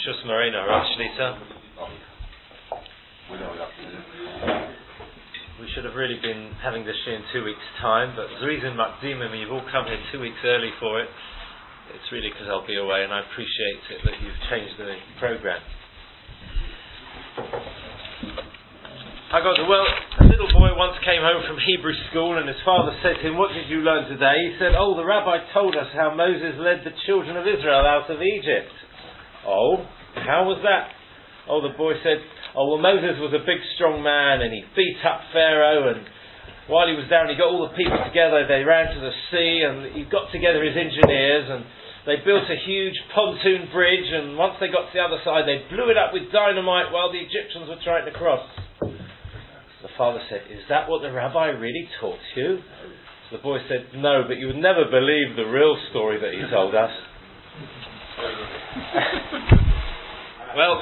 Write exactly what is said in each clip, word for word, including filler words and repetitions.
Shus Marina, right, Shlita? We should have really been having this year in two weeks' time, but the reason Makdimim, you've all come here two weeks early for it, it's really because I'll be away, and I appreciate it that you've changed the programme. I got the, well, a little boy once came home from Hebrew school and his father said to him, "What did you learn today?" He said, "Oh, the rabbi told us how Moses led the children of Israel out of Egypt." "Oh, how was that?" Oh, the boy said, "Oh, well, Moses was a big strong man and he beat up Pharaoh, and while he was down he got all the people together, they ran to the sea and he got together his engineers and they built a huge pontoon bridge, and once they got to the other side they blew it up with dynamite while the Egyptians were trying to cross." The father said, "Is that what the rabbi really taught you?" So the boy said, "No, but you would never believe the real story that he told us." Well,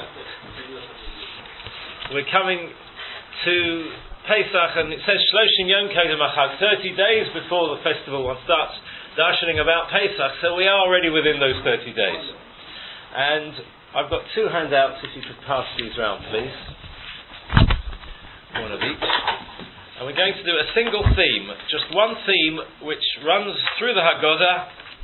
we're coming to Pesach, and it says Shloshim Yom Kodem HaChag, thirty days before the festival. One starts darshaning about Pesach, so we are already within those thirty days. And I've got two handouts, if you could pass these round, please. One of each. And we're going to do a single theme, just one theme which runs through the Haggadah,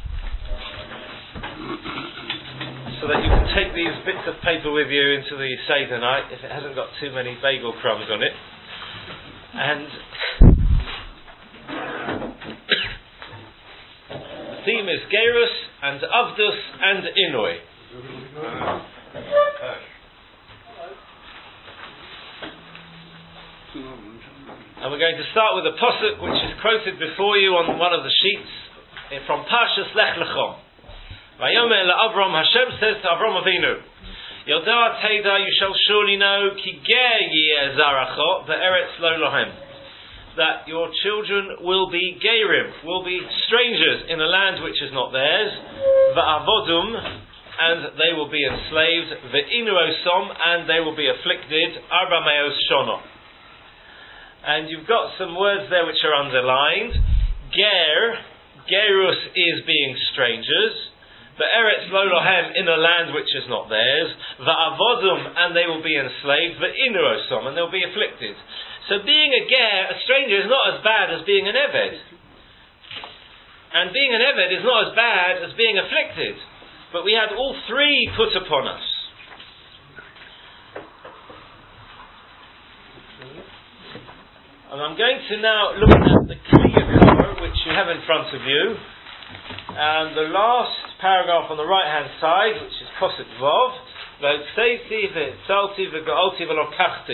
so that you can take these bits of paper with you into the Seder night if it hasn't got too many bagel crumbs on it. And the theme is Gerus and Avdus and Inoi. And we're going to start with a posuk which is quoted before you on one of the sheets from Parshas Lech Lecha. Vayomer LaAvram, Hashem says to Avram Avinu, "Yoda Teda, you shall surely know, Ki ger yeh zaracho be'eretz lo lohem," that your children will be gerim, will be strangers in a land which is not theirs, va'avodum, and they will be enslaved, ve'inu osom, and they will be afflicted, arba meos shono. And you've got some words there which are underlined. Ger, gerus is being strangers. Be'eretz lo lohem, in a land which is not theirs. Va'avodum, and they will be enslaved. Ve'inu osom, and they will be afflicted. So being a ger, a stranger, is not as bad as being an eved. And being an eved is not as bad as being afflicted. But we had all three put upon us. And I'm going to now look at the Kriya cover, which you have in front of you. And the last paragraph on the right hand side, which is Posuk Vov, V'otzeiti v'etzalti v'ga'olti v'lokachti.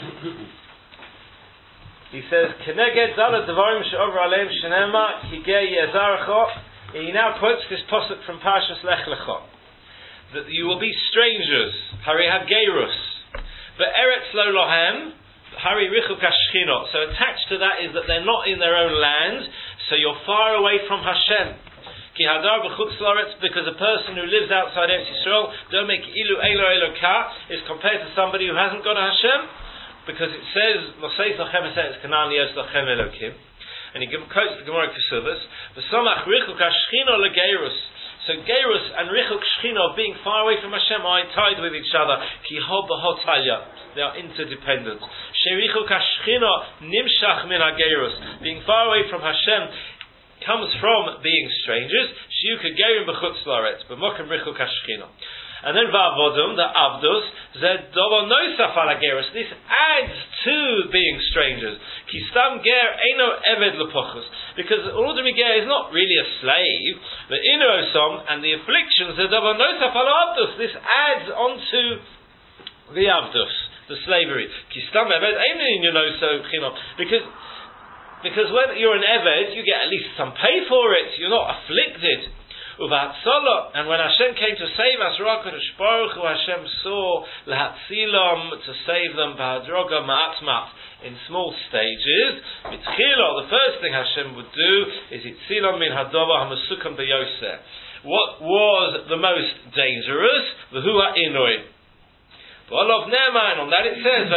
He says, Keneged zala devarim she'over aleim shenema higei yezarecho. He now quotes this Posuk from Parshas Lech Lecha, that you will be strangers, Hari Hagerus, Be'eretz lo lohem, Hari Richuk Hashchino. So attached to that is that they're not in their own land, so you're far away from Hashem. Ki hadar b'chutz la'aretz, because a person who lives outside Eretz Yisrael, don't make ilu elo elokah, is compared to somebody who hasn't got a Hashem, because it says L'seis lachem esetz kanan lios lachem elokim, and he quotes the Gemara Kesuvos, v'samach Richuk Hashchino legeirus. So Gerus and Richuk Shchino, being far away from Hashem, are tied with each other. Ki ho b'hotalya, they are interdependent. Sherichuk Hashchino nimshach min hagerus, being far away from Hashem comes from being strangers. Shiuka gerim b'chutz la'aretz, b'mokem Richuk Hashchino. And then Va'avodum, the Avdus, Zed Dovo Nosaf ala Gerus. This adds to being strangers. Ki stam ger eino eved lepochus. Because an ordinary ger is not really a slave. The inosom and the afflictions, Zed Dovo Nosaf ala Avdus. This adds onto the Avdus, the slavery. Ki stam eved eino inoso chino. Because because when you're an eved, you get at least some pay for it. You're not afflicted. And when Hashem came to save us, Baruch Hu, Hashem saw Lahatzilom, to save them Bahadroga Ma'atmat, in small stages. Mitchilo, the first thing Hashem would do is Itzilom min Hadova Hamasukam B'Yoseh. What was the most dangerous? The Hua Inoi. And on that it says,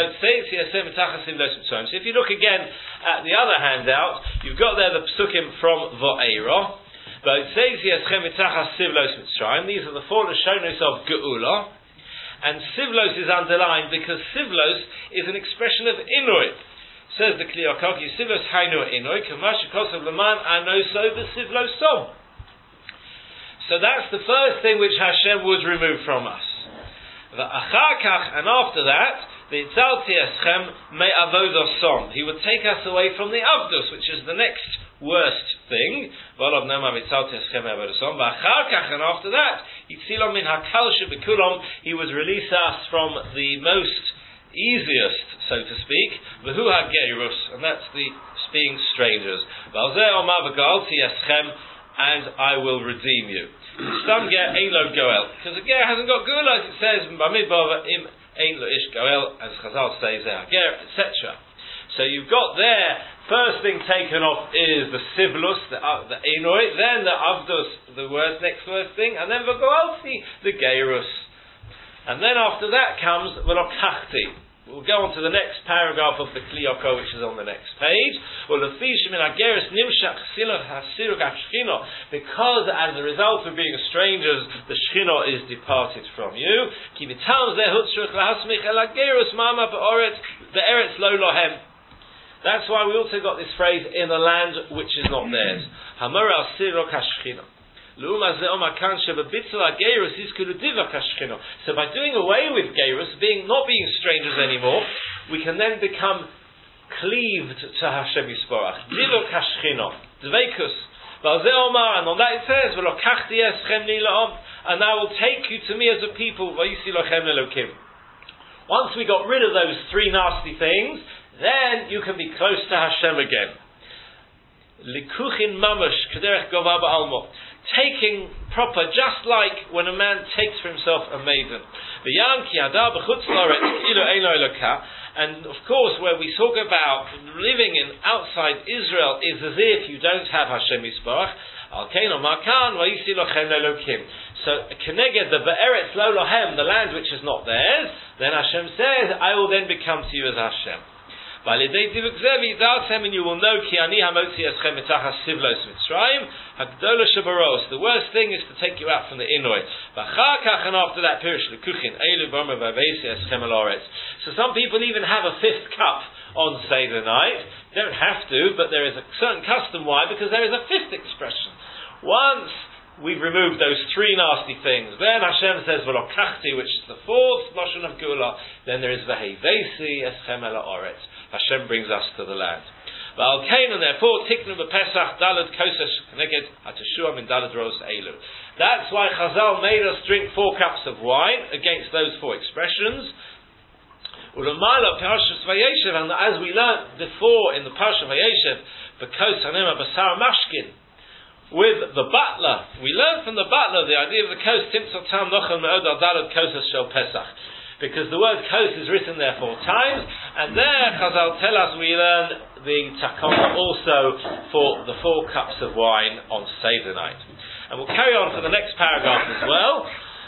so if you look again at the other handout, you've got there the psukim from Vo'era. These are the four Lashonos of Geula. And Sivlos is underlined because Sivlos is an expression of Inui. Says the Kli Yakar, Sivlos Hainu Inui, Kamash Kosav Laman Anoso Sivlos Som. So that's the first thing which Hashem would remove from us. The Achakach, and after that, the Itzalti Eschem Me Avodos Som. He would take us away from the Avdus, which is the next worst thing. And after that, he would release us from the most easiest, so to speak, and that's the being strangers. And I will redeem you. Some ger ain't lo goel, because a ger hasn't got gula, as it says b'midbar im ain't lo ish goel, as Chazal says there, ger, et cetera. So you've got there, first thing taken off is the sivlus, the, uh, the enoi, then the avdus, the worst, next worst thing, and then the goelti, the geirus. And then after that comes the lokachti. We'll go on to the next paragraph of the Kli Yakar, which is on the next page. Because as a result of being strangers, the Shechina is departed from you. That's why we also got this phrase, in the land which is not theirs. So by doing away with Geirus, being not being strangers anymore, we can then become cleaved to Hashem Yisborach. Divok Hashchino, Dveikus. And on that it says, and I will take you to me as a people. Once we got rid of those three nasty things, then you can be close to Hashem again. Likuchin mamash kederech gova ba'almo. Taking proper, just like when a man takes for himself a maiden. And of course, where we talk about living in outside Israel is as if you don't have Hashem Yisbarach. So, Keneged the Be'eretz Lo Lohem, the land which is not theirs, then Hashem says, I will then become to you as Hashem. And you will know Ki ani hamotzi eschem mitachas sivlos Mitzrayim hagdola shabaros. The worst thing is to take you out from the Inoi. And after that, pirush lekuchin elu b'omer v'avesi eschem al oretz. So some people even have a fifth cup on Seder night. Don't have to, but there is a certain custom. Why? Because there is a fifth expression. Once we've removed those three nasty things, then Hashem says v'lokachti, which is the fourth lashon of Gula. Then there is v'hevesi eschem al oretz. Hashem brings us to the land. And therefore, tiknu b'Pesach dalad kosesh keneged hateshuah min dalad ros elu. That's why Chazal made us drink four cups of wine against those four expressions. Ulamala Parshas Vayeshev, and as we learnt before in the Parsha Vayeshev, b'kos hanema basar mashkin, with the butler, we learned from the butler the idea of the kos timtzot tam nochel me'od al dalad kosesh shel Pesach. Because the word kos is written there four times, and there Chazal tell us we learn the takana also for the four cups of wine on Seder night. And we'll carry on to the next paragraph as well.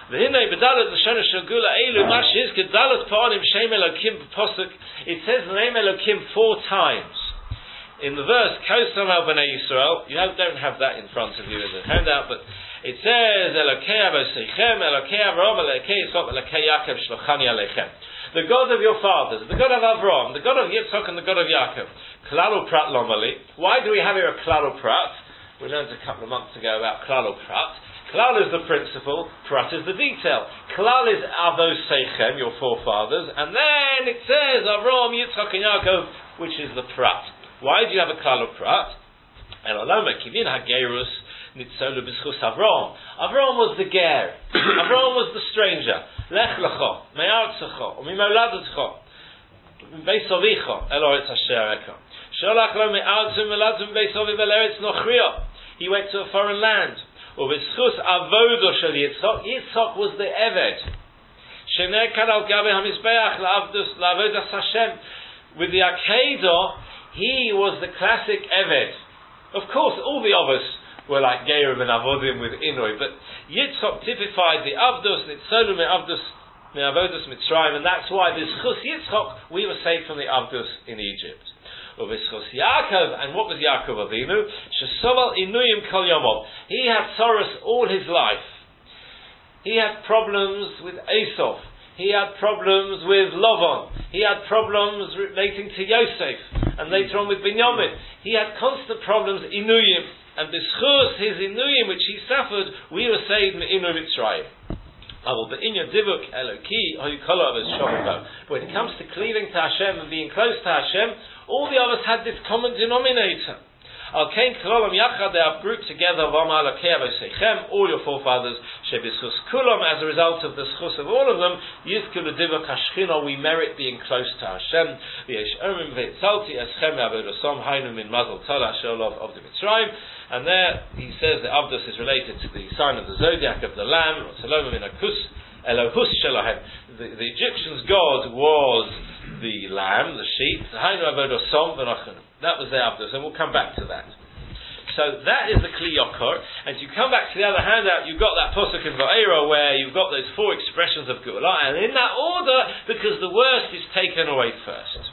It says the name Elokim four times. In the verse, Kos Samel B'nai Yisrael, you have, don't have that in front of you in the handout, but it says, Elokei Avosechem, Elokei Avrom, Elokei Yitzchok, Elokei Yaakov, Shlochani Aleichem. The God of your fathers, the God of Avram, the God of Yitzchok, and the God of Yaakov. Klal Prat Lomali. Why do we have here a Klal Prat? We learned a couple of months ago about Klal Prat. Klal is the principle, Prat is the detail. Klal is Avosechem, your forefathers, and then it says Avram, Yitzchok, and Yaakov, which is the Prat. Why do you have a Klal Prat? And Aloma Kivin HaGerus Nitzolu B'schus Avram. Avram was the ger. Avram was the stranger. Lech lecho, me'artzecho, u'mimoladecho, beis avicho, el oretz asher eka. Sholach lo me'artzum me'ladzum beis aviv el eretz nochrio. He went to a foreign land. U'b'schus avodo shel Yitzchok. Yitzchok was the eved. Shenekad al gabe hamizbeach la'avdus la'avodas Hashem. With the Akedah, he was the classic eved. Of course, all the of us were like Gerim and Avodim with Inoi, but Yitzchok typified the Avdus, Nitzolu me'avdus me'avodas Mitzrayim, and that's why this Chus Yitzchok, we were saved from the Avdus in Egypt. U'v'schus Yaakov, and what was Yaakov Avinu? Shesoval inuyim kol yomov. He had sorrows all his life. He had problems with Esau. he had problems with Lavan, he had problems relating to Yosef, and later on with Binyamin. He had constant problems, Inuyim, and b'schus his Inuyim which he suffered, we were saved Me'inu Mitzrayim. When it comes to cleaving to Hashem and being close to Hashem, all the others had this common denominator. Al Kain Kolom Yachad, they have grouped together all your forefathers, Shebischus Kulam, as a result of the schus of all of them, Yizkul Diva Kashchino, we merit being close to Hashem. V'yesh Omrim V'etzalti Eschem Avodosom Hainu Min Mazel Tov Hasholov of the Mitzrayim. And there he says that Avdus is related to the sign of the zodiac of the lamb. The, the Egyptians' god was the lamb, the sheep. That was the Avdus, and we'll come back to that. So that is the Kli Yokor. And you come back to the other handout, you've got that Pasuk in Va'era where you've got those four expressions of Geulah, and in that order, because the worst is taken away first.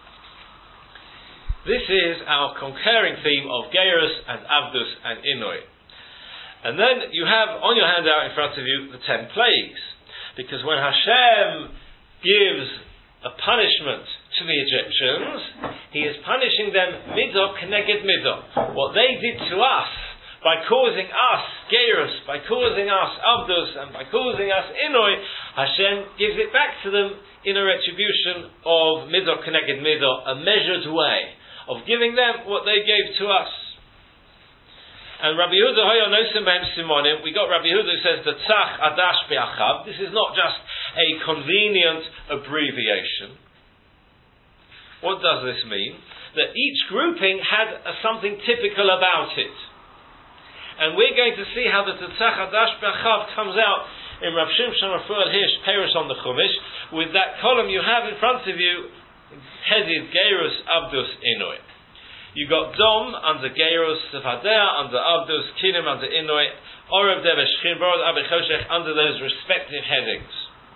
This is our concurring theme of Geirus and Avdus and Inui. And then you have on your handout in front of you the ten plagues. Because when Hashem gives a punishment to the Egyptians, He is punishing them midah keneged midah. What they did to us, by causing us Geirus, by causing us Avdus, and by causing us Inui, Hashem gives it back to them in a retribution of midah keneged midah, a measured way of giving them what they gave to us. And Rabbi Yehuda Hoya Nosim Behem Simonim, we got Rabbi Yehuda who says the Tzach Adash Be'achav. This is not just a convenient abbreviation. What does this mean? That each grouping had a, something typical about it. And we're going to see how the Tzach Adash Be'achav comes out in Rav Shimshon Rafael Hirsch Perush on the Chumash, with that column you have in front of you, Hezid, Geirus, Avdus, Inui. You got Dom under Geirus, Sefadea under Avdus, Kinim under Inui, Oreb Dev Shchin, Borod Abichoshech under those respective headings.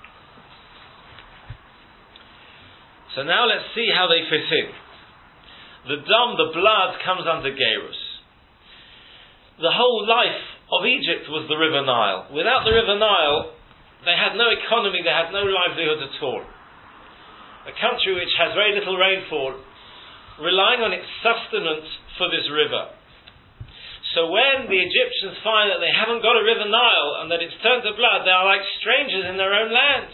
So now let's see how they fit in. The Dom, the blood, comes under Geirus. The whole life of Egypt was the River Nile. Without the River Nile, they had no economy, they had no livelihood at all. A country which has very little rainfall, relying on its sustenance for this river. So when the Egyptians find that they haven't got a River Nile and that it's turned to blood, they are like strangers in their own land.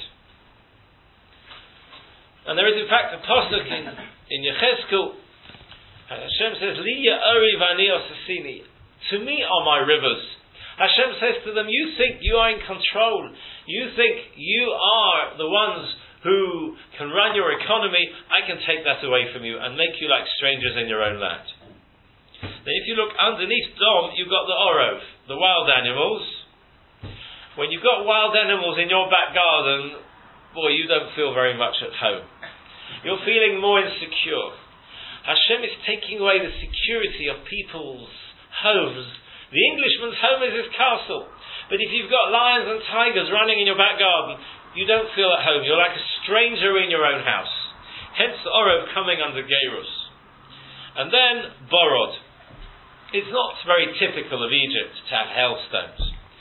And there is in fact a pasuk in, in Yechezkel, Hashem says, Li Ya'ori v'ani osasini, to me are my rivers. Hashem says to them, you think you are in control, you think you are the ones who can run your economy, I can take that away from you and make you like strangers in your own land. Then if you look underneath Dom, you've got the Orov, the wild animals. When you've got wild animals in your back garden, boy, you don't feel very much at home. You're feeling more insecure. Hashem is taking away the security of people's homes. The Englishman's home is his castle. But if you've got lions and tigers running in your back garden, you don't feel at home. You're like a stranger in your own house. Hence the Orov coming under Geirus. And then Borod. It's not very typical of Egypt to have hailstones.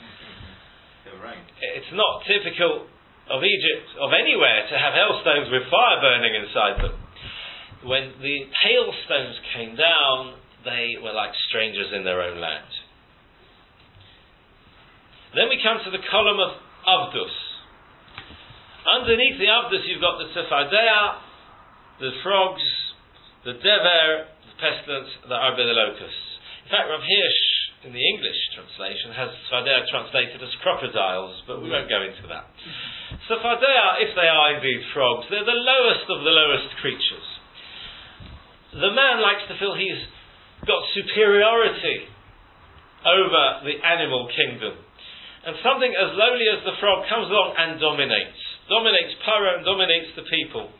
It's not typical of Egypt, of anywhere, to have hailstones with fire burning inside them. When the hailstones came down, they were like strangers in their own land. Then we come to the column of Avdus. Underneath the Avdus you've got the Tzefadea, the frogs, the Dever, the pestilence, the Arbe the locusts. In fact, Rav Hirsch, in the English translation, has Tzefadea translated as crocodiles, but we won't go into that. Tzefadea, if they are indeed frogs, they're the lowest of the lowest creatures. The man likes to feel he's got superiority over the animal kingdom. And something as lowly as the frog comes along and dominates. Dominates Paro and dominates the people.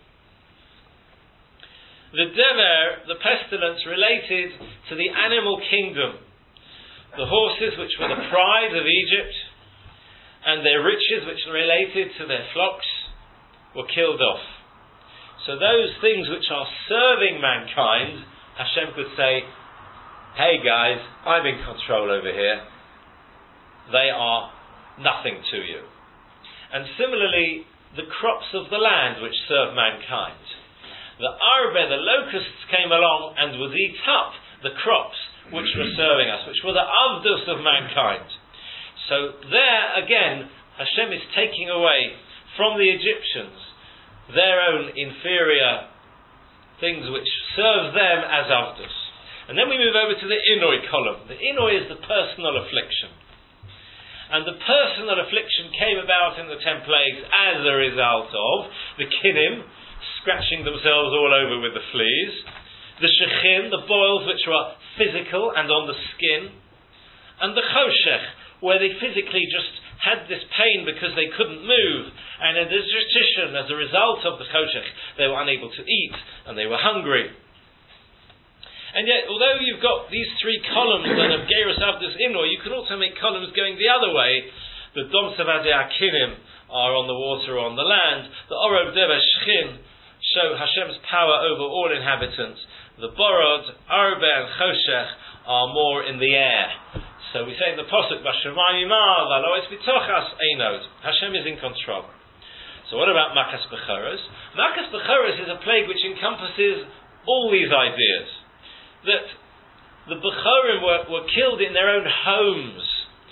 The Dever, the pestilence, related to the animal kingdom. The horses which were the pride of Egypt and their riches which related to their flocks were killed off. So those things which are serving mankind, Hashem could say, hey guys, I'm in control over here. They are nothing to you. And similarly, the crops of the land which serve mankind. The arbe, the locusts, came along and would eat up the crops which were serving us, which were the avdus of mankind. So there again, Hashem is taking away from the Egyptians their own inferior things which serve them as avdus. And then we move over to the Inoi column. The Inoi is the personal affliction. And the personal affliction came about in the ten plagues as a result of the kinnim scratching themselves all over with the fleas, the shechin, the boils which were physical and on the skin, and the choshech, where they physically just had this pain because they couldn't move, and in the tradition, as a result of the choshech, they were unable to eat, and they were hungry. And yet, although you've got these three columns that of Gerus Avdus Inor, you can also make columns going the other way. The Dom Savadei Akinim are on the water or on the land. The Orod Deva Shchin show Hashem's power over all inhabitants. The Borod, Arbe and Choshech are more in the air. So we say in the Pasuk, Vashamayim Al, Valois Bitochas Einod. Hashem is in control. So what about Makas Bechoros? Makas Bechoros is a plague which encompasses all these ideas. That the Bechorim were, were killed in their own homes.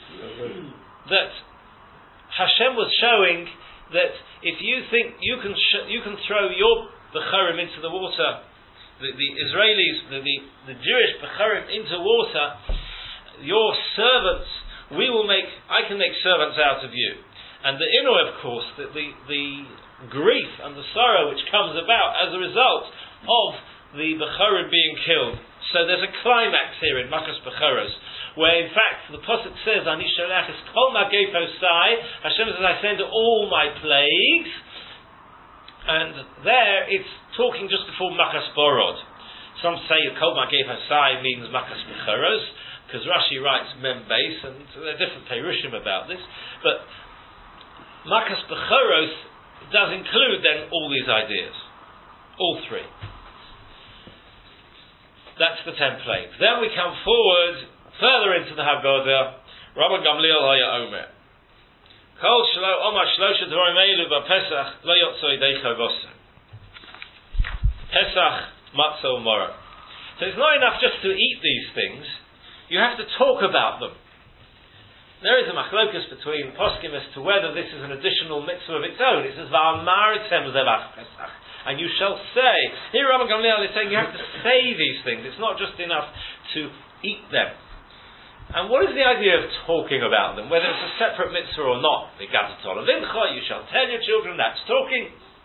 That Hashem was showing that if you think you can sh- you can throw your Bechorim into the water, the, the Israelis, the, the, the Jewish Bechorim into water, your servants, we will make, I can make servants out of you. And the Inu, of course, the, the, the grief and the sorrow which comes about as a result of the Bechorim being killed. So there's a climax here in Makas Bechoros, where in fact the Pasuk says, Ani sholach es kol magefo sai, Hashem says, I send all my plagues, and there it's talking just before Makas Borod. Some say kol magefo sai means Makas Bechoros, because Rashi writes Mem Beis, and there are different Perushim about this, but Makas Bechoros does include then all these ideas, all three. That's the ten plagues. Then we come forward further into the Haggadah. Rabbi Gamliel Haya Omer. Kol shlo omar shlosha dvorim elu b'Pesach lo yotzoi deicha v'oser. Pesach, matzah, umorah. So it's not enough just to eat these things. You have to talk about them. There is a machlokus between poskim as to whether this is an additional mitzvah of its own. It says va'amaritem zevach Pesach. And you shall say. Here Rabbi Gamliel is saying you have to say these things. It's not just enough to eat them. And what is the idea of talking about them? Whether it's a separate mitzvah or not. You shall tell your children, that's talking.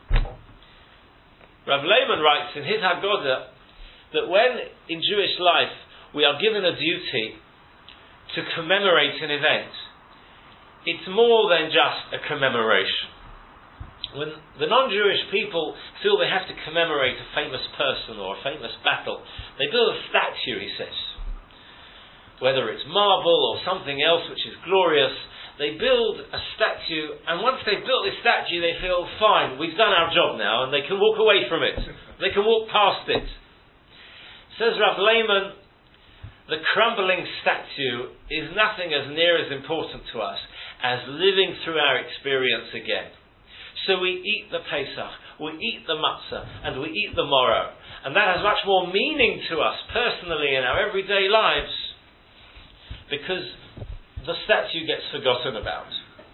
Rav Lehman writes in his Haggadah that when in Jewish life we are given a duty to commemorate an event, it's more than just a commemoration. When the non-Jewish people feel they have to commemorate a famous person or a famous battle, they build a statue, he says. Whether it's marble or something else which is glorious, they build a statue, and once they've built this statue, they feel, fine, we've done our job now, and they can walk away from it. They can walk past it. Says Rav Lehman, the crumbling statue is nothing as near as important to us as living through our experience again. So we eat the Pesach, we eat the matzah, and we eat the morrow. And that has much more meaning to us personally in our everyday lives, because the statue gets forgotten about.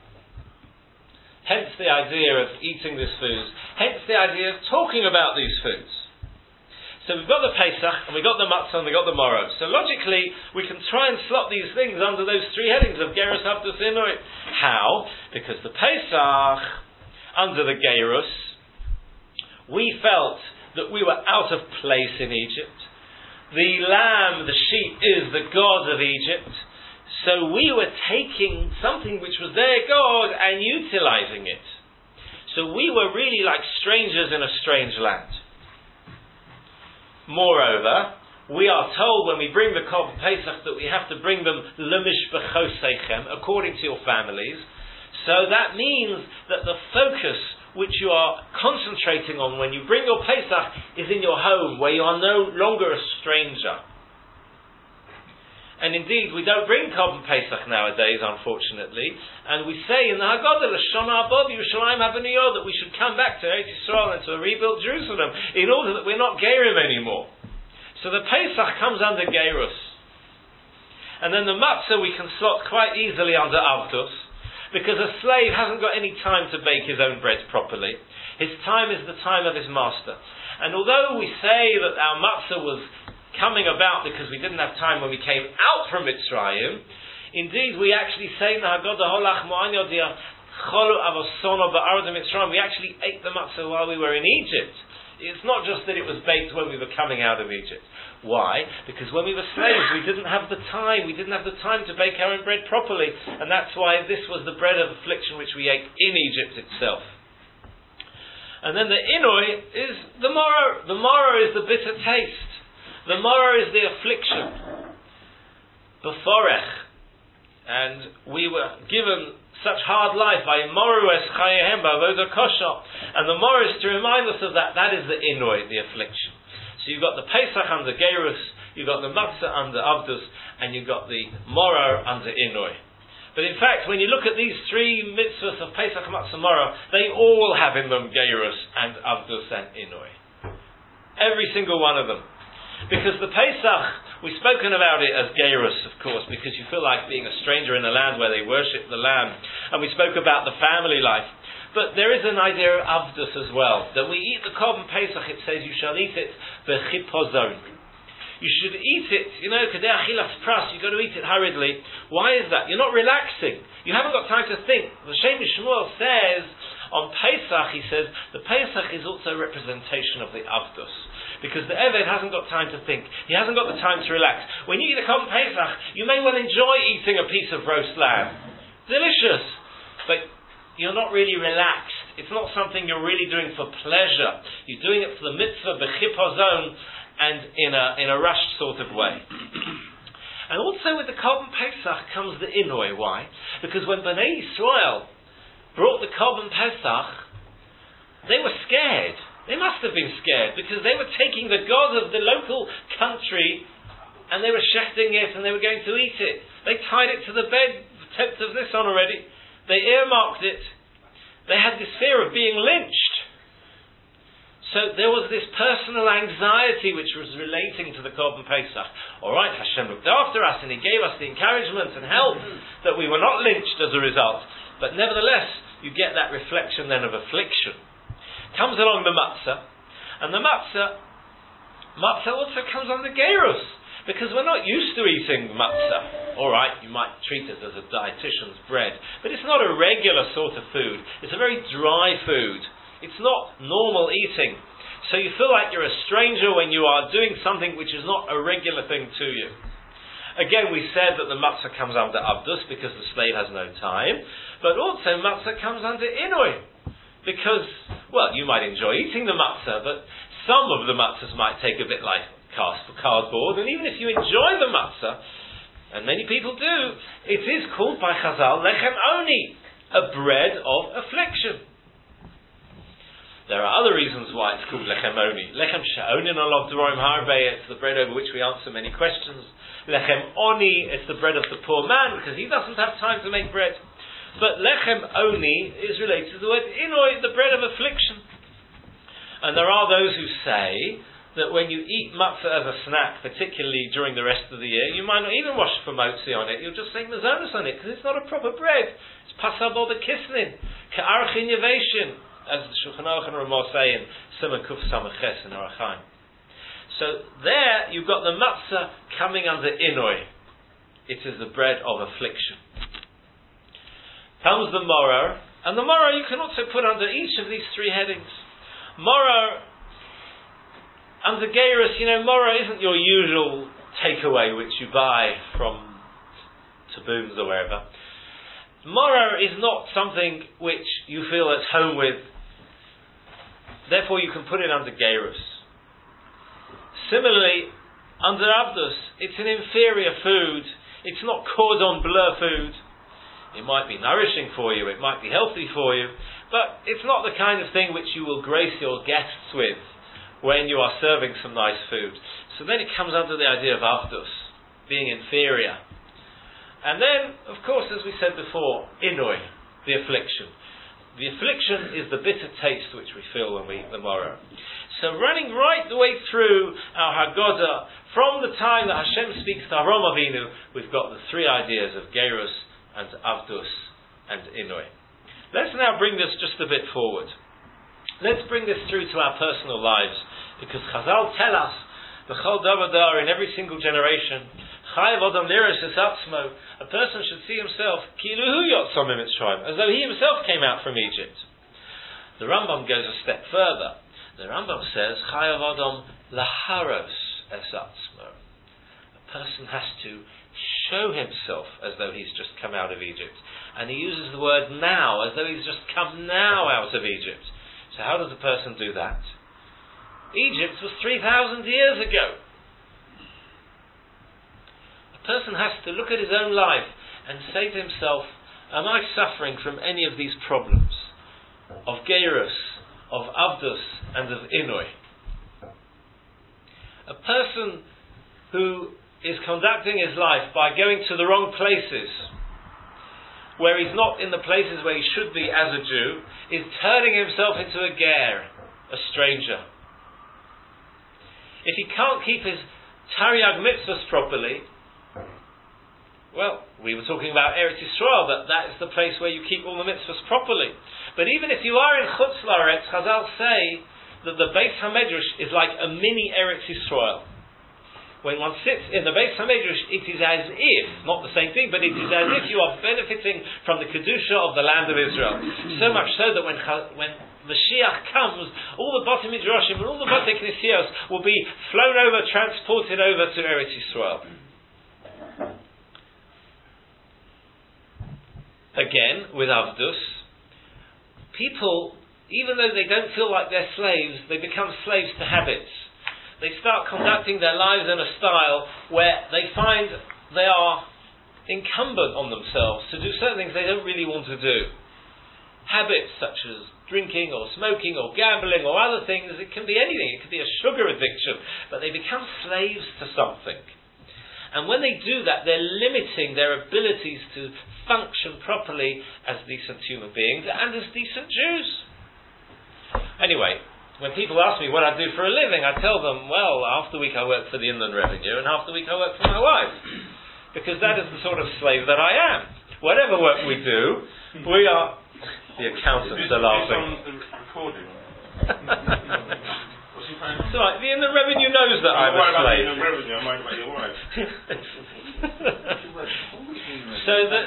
Hence the idea of eating this food, hence the idea of talking about these foods. So we've got the Pesach, and we've got the matzah, and we've got the morrow. So logically, we can try and slot these things under those three headings of Gerus Avdus Inor. How? Because the Pesach, under the Gerus, we felt that we were out of place in Egypt. The lamb, the sheep, is the God of Egypt. So we were taking something which was their God and utilizing it. So we were really like strangers in a strange land. Moreover, we are told when we bring the Korban Pesach that we have to bring them lemishbechoseichem, according to your families. So that means that the focus which you are concentrating on when you bring your Pesach is in your home, where you are no longer a stranger. And indeed, we don't bring Korban Pesach nowadays, unfortunately. And we say in the Haggadah, L'Shana Haba Yerushalayim Habaniyah, that we should come back to Eretz Yisrael and to a rebuilt Jerusalem in order that we're not Gerim anymore. So the Pesach comes under Gerus. And then the Matzah we can slot quite easily under Avdus, because a slave hasn't got any time to bake his own bread properly. His time is the time of his master. And although we say that our Matzah was coming about because we didn't have time when we came out from Mitzrayim, indeed we actually say in the Haggadah Holach Mo'an Yodia Cholu Avosono Ba'arad Mitzrayim, we actually ate the matzah while we were in Egypt. It's not just that it was baked when we were coming out of Egypt. Why? Because when we were slaves we didn't have the time, we didn't have the time to bake our own bread properly, and that's why this was the bread of affliction which we ate in Egypt itself. And then the Inoi is the morrow. The morrow is the bitter taste. The morrow is the affliction. Beforech. And we were given such hard life by morrow es chayehem ba'avoda kosher. And the morrow is to remind us of that. That is the Inoi, the affliction. So you've got the Pesach under Gerus, you've got the Matzah under Avdus, and you've got the morrow under Inoi. But in fact, when you look at these three mitzvahs of Pesach, Matzah, Morrow, they all have in them Gerus and Avdus and Inoi. Every single one of them. Because the Pesach, we've spoken about it as Gerus, of course, because you feel like being a stranger in a land where they worship the Lamb. And we spoke about the family life. But there is an idea of Avdus as well. That we eat the Korban Pesach, it says you shall eat it b'chipozon. You should eat it, you know, kadei achilas pras, you've got to eat it hurriedly. Why is that? You're not relaxing. You haven't got time to think. The Shem Shmuel says, on Pesach, he says, the Pesach is also a representation of the Avdus. Because the Eved hasn't got time to think. He hasn't got the time to relax. When you eat a Korban Pesach, you may well enjoy eating a piece of roast lamb. Delicious. But you're not really relaxed. It's not something you're really doing for pleasure. You're doing it for the mitzvah, b'chipozon, and in a in a rushed sort of way. And also with the Korban Pesach comes the Inoi. Why? Because when Bnei Yisrael brought the Korban Pesach, they were scared. They must have been scared because they were taking the God of the local country and they were shechting it and they were going to eat it. They tied it to the bed, tenth of Nisan already. They earmarked it. They had this fear of being lynched. So there was this personal anxiety which was relating to the Korban Pesach. Alright, Hashem looked after us and He gave us the encouragement and help that we were not lynched as a result. But nevertheless, you get that reflection then of affliction. Comes along the matzah, and the matzah, matzah also comes under gerus, because we're not used to eating matzah. Alright, you might treat it as a dietitian's bread, but it's not a regular sort of food. It's a very dry food. It's not normal eating. So you feel like you're a stranger when you are doing something which is not a regular thing to you. Again, we said that the matzah comes under abdus because the slave has no time, but also matzah comes under inui. Because, well, you might enjoy eating the matzah, but some of the matzahs might take a bit like cardboard, and even if you enjoy the matzah, and many people do, it is called by Chazal lechem oni, a bread of affliction. There are other reasons why it's called lechem oni. Lechem she'onin alav d'roim harbe, it's the bread over which we answer many questions. Lechem oni, it's the bread of the poor man, because he doesn't have time to make bread. But lechem oni is related to the word inoi, the bread of affliction. And there are those who say that when you eat matzah as a snack, particularly during the rest of the year, you might not even wash for motzi on it, you'll just say mazonos on it, because it's not a proper bread. It's pasabol bekisnin, ka'archin yeveshin, as the Shulchan Aruch and Ramah say in Siman Kuf Samaches in Orach Chaim. So there you've got the matzah coming under inoi. It is the bread of affliction. Comes the moror, and the moror you can also put under each of these three headings. Moror, under Gerus, you know, moror isn't your usual takeaway which you buy from taboons or wherever. Moror is not something which you feel at home with, therefore you can put it under Gerus. Similarly, under Abdus, it's an inferior food, it's not cordon bleu food. It might be nourishing for you, it might be healthy for you, but it's not the kind of thing which you will grace your guests with when you are serving some nice food. So then it comes under the idea of Avdus. being inferior. And then, of course, as we said before, Inui, the affliction. The affliction is the bitter taste which we feel when we eat the maror. So running right the way through our Haggadah, from the time that Hashem speaks to Avram Avinu, we've got the three ideas of Gerus and Avdus and Inui. Let's now bring this just a bit forward. Let's bring this through to our personal lives, because Chazal tell us, B'chol Davadar, in every single generation, Chayav Adam Liras Es Atzmo, a person should see himself, Kilu Hu Yotzam Mitzrayim, as though he himself came out from Egypt. The Rambam goes a step further. The Rambam says, Chayav Adam Laharos Es Atzmo. A person has to show himself as though he's just come out of Egypt. And he uses the word now, as though he's just come now out of Egypt. So how does a person do that? Egypt was three thousand years ago. A person has to look at his own life and say to himself, am I suffering from any of these problems? Of Gerus, of Avdus, and of Inui. A person who is conducting his life by going to the wrong places, where he's not in the places where he should be as a Jew, is turning himself into a ger, a stranger. If he can't keep his Taryag mitzvahs properly, well, we were talking about Eretz Yisrael, that that is the place where you keep all the mitzvahs properly. But even if you are in Chutz La'aretz, Chazal say that the Beis HaMedrash is like a mini Eretz Yisrael. When one sits in the Beis HaMedrash, it is as if, not the same thing, but it is as if you are benefiting from the Kedusha of the land of Israel. So much so that when when Mashiach comes, all the Bate Midrashim and all the Bate Knesios will be flown over, transported over to Eretz Yisrael. Again, with Avdus, people, even though they don't feel like they're slaves, they become slaves to habits. They start conducting their lives in a style where they find they are incumbent on themselves to do certain things they don't really want to do. Habits such as drinking or smoking or gambling or other things, it can be anything. It could be a sugar addiction, but they become slaves to something. And when they do that, they're limiting their abilities to function properly as decent human beings and as decent Jews. Anyway, when people ask me what I do for a living, I tell them, well, half the week I work for the Inland Revenue and half the week I work for my wife. Because that is the sort of slave that I am. Whatever work we do, we are... The accountants are laughing. Recording. It's all right. The Inland Revenue knows that I'm, I'm a slave. About the revenue, I'm worried about your wife. So that...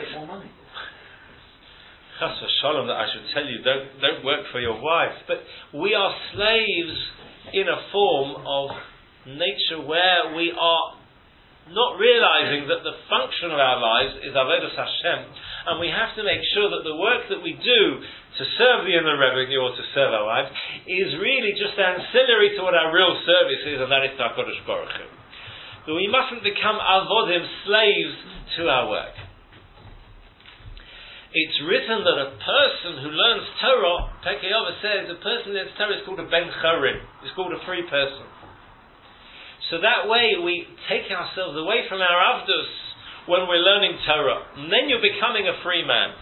Chas v'shalom, that I should tell you, don't don't work for your wife. But we are slaves in a form of nature where we are not realizing that the function of our lives is Avodas Hashem, and we have to make sure that the work that we do to serve the Inland Revenue or to serve our wives is really just ancillary to what our real service is, and that is HaKadosh Baruch Hu. But we mustn't become avodim, slaves to our work. It's written that a person who learns Torah, Pekei Avos says, a person who learns Torah is called a Ben Chorim. It's called a free person. So that way we take ourselves away from our Avdus when we're learning Torah. And then you're becoming a free man.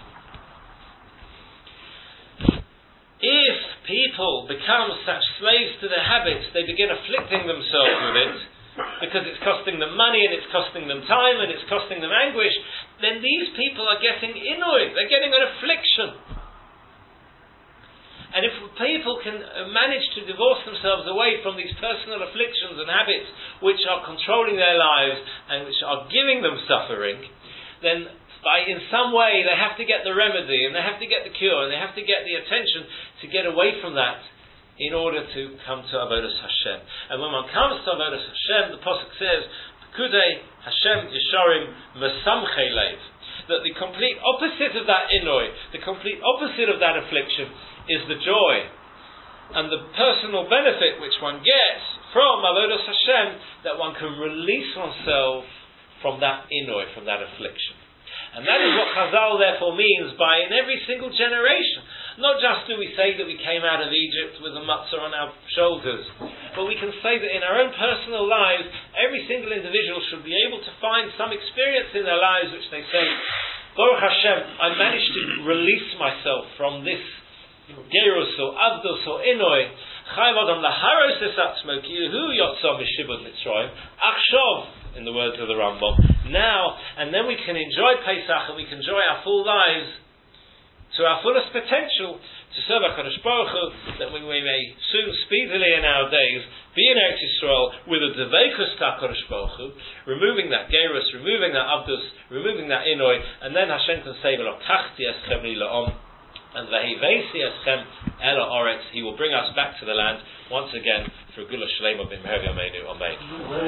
If people become such slaves to their habits, they begin afflicting themselves with it, because it's costing them money and it's costing them time and it's costing them anguish, then these people are getting inui, they're getting an affliction. And if people can manage to divorce themselves away from these personal afflictions and habits which are controlling their lives and which are giving them suffering, then by in some way they have to get the remedy and they have to get the cure and they have to get the attention to get away from that in order to come to Avodas Hashem. And when one comes to Avodas Hashem, the Pasuk says, Pekudei Hashem Yesharim Mesamchei Leiv, that the complete opposite of that inoi, the complete opposite of that affliction, is the joy and the personal benefit which one gets from Avodas Hashem, that one can release oneself from that inoi, from that affliction. And that is what Chazal therefore means by in every single generation. Not just do we say that we came out of Egypt with a matzah on our shoulders, but we can say that in our own personal lives, every single individual should be able to find some experience in their lives which they say, Baruch Hashem, I managed to release myself from this gerus or avdos or inoi. Chayv adam laharos es atzmo ki hu yotza mishibud mitzrayim achshov, in the words of the Rambam. Now, and then we can enjoy Pesach and we can enjoy our full lives to our fullest potential to serve HaKadosh Baruch Hu, that we, we may soon, speedily in our days, be in Eretz Yisrael with a deveikus to HaKadosh Baruch Hu, removing that gerus, removing that avdus, removing that inoi, and then Hashem can say, V'lokachti eschem li la'om, and v'hivesi eschem ela oretz, He will bring us back to the land once again for Gula Shlema b'mher yameinu. Amen.